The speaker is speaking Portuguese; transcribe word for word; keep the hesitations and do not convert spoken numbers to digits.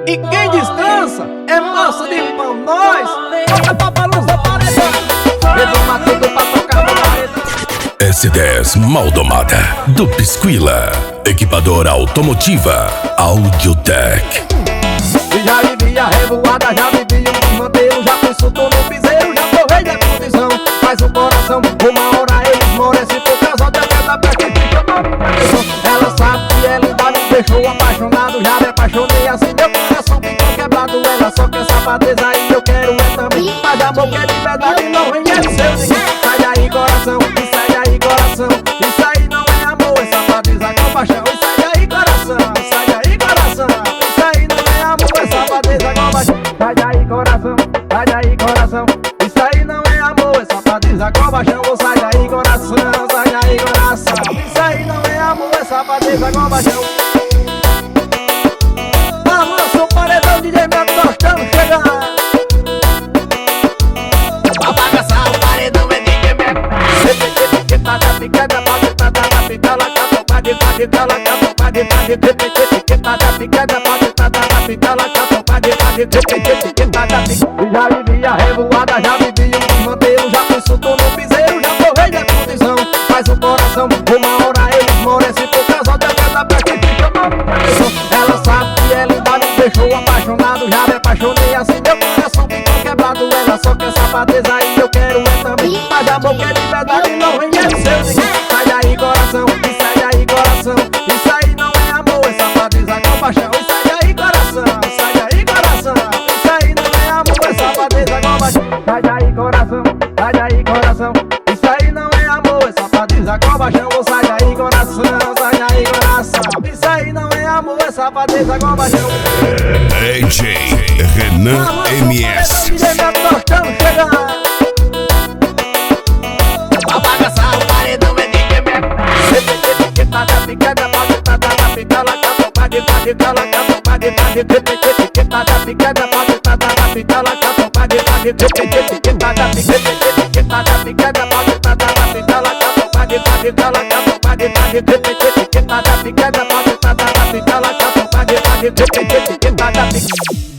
E quem descansa é massa de pão. Nós toca pra balançar paredão. Redoma tudo pra tocar no paredão. S dez Maldomada do Pisquila. Equipadora automotiva Audiotech. Já vivi a revoada, já vivi um desmantelo. Já fui solto no piseiro, já provei da condição. Mas o coração, uma hora ele esmorece por causa da queda pra que fica na minha atenção. Ela sabe que ela ainda me deixou apaixonado. Já me apaixonei assim, meu coração ficou quebrado. Ela só quer safadeza e eu quero é também. Mas amor que é de verdade não vem é seu ninguém. Sai daí coração, e sai daí coração. Isso aí não é amor, é safadeza com paixão. E sai daí coração, sai daí coração. Isso aí não é amor, é safadeza com paixão. Sai daí coração, sai daí coração. Isso aí não é amor, é safadeza com paixão. Sai daí coração, sai daí coração. Isso aí não é amor, é safadeza com paixão. Avança o paredão, D J Neto, nós estamos chegando. Pra bagaçar o paredão é D J Neto. Tá da picada, pode tá da picada, capo, pode, pode, cala, capo, pode, pode, tá da picada, pode tá da picada, capo, pode, pode, tá da picada. Já vivi a revoada, já vivi um desmantelo. Já fui solto no piseiro, já provei da condição. Mas o coração, uma hora ele esmorece por causa da queda pra que fica na minha atenção. Ela sabe que ela ainda me deixou apaixonado. Já me apaixonei assim, meu coração ficou quebrado. Ela só quer safadeza e eu quero é também. Mas amor que é de verdade não vem é seu ninguém. Sai daí coração, e sai daí coração. Isso aí não é amor, é safadeza com paixão. E sai daí coração, sai daí coração. Isso aí não é amor, é safadeza com paixão. Sai daí coração, sai daí coração. Isso aí não é amor, é safadeza com paixão. Sai daí coração, sai daí coração. Isso aí não é amor, é safadeza com paixão. D J Renan M S. Nós estamos chegando. Pra bagaçar o paredão é D J Neto. Tá da picada, pode tá da picada, capo, pode, pode, cala, capo, pode, pode, tá da picada, pode tá da picada, capo, pode, pode, tá da picada, tá da picada, pode tá da picada, capo, pode, pode, cala, capo, pode, pode, tá da picada, pode tá da picada, capo, pode, pode, tá da picada.